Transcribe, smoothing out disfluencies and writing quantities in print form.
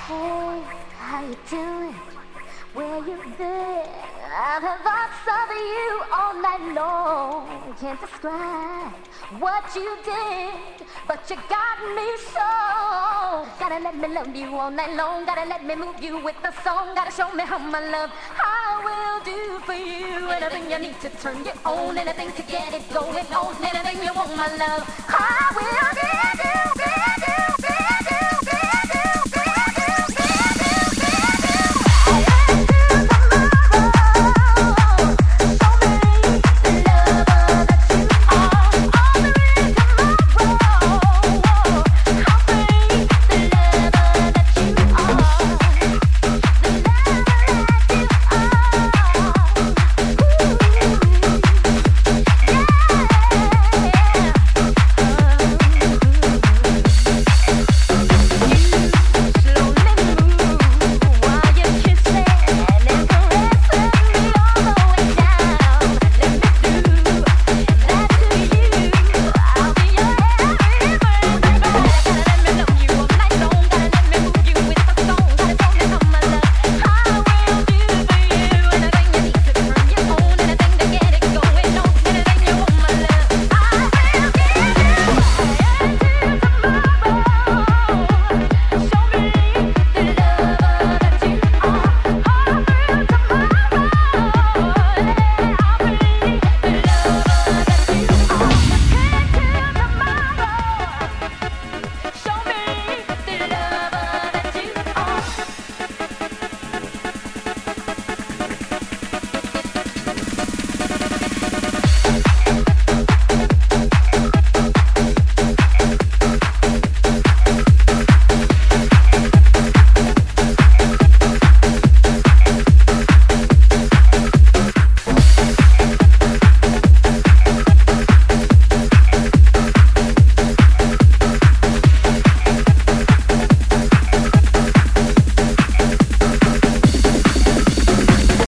Hey, how you doing? Where you been? I've had thoughts of you all night long. Can't describe what you did, but you got me so. Gotta let me love you all night long. Gotta let me move you with the song. Gotta show me how my love I will do for you. Anything you need to turn you on, anything to get it going on, anything you want, my love I will give.